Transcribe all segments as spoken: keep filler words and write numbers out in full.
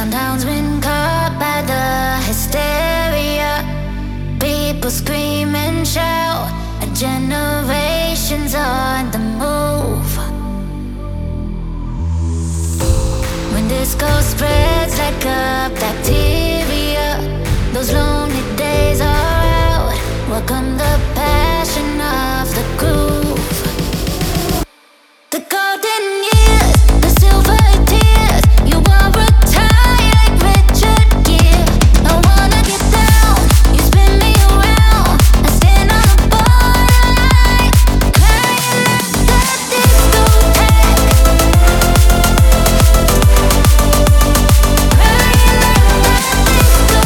Downtown's been caught by the hysteria. People scream and shout. A generation's on the move. When disco spreads like a bacteria, those lonely days are out. Welcome the passion of the groove. The golden years, the silver tears. You wanna retire like Richard Gere. I wanna get down, you spin me around. I stand on the borderline, crying at the discotheque. Crying at the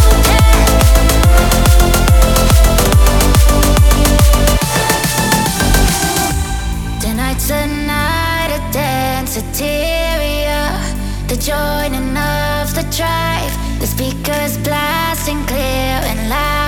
discotheque. Tonight's a night of danceteria. The joining of the drive. The speakers blasting clear and loud.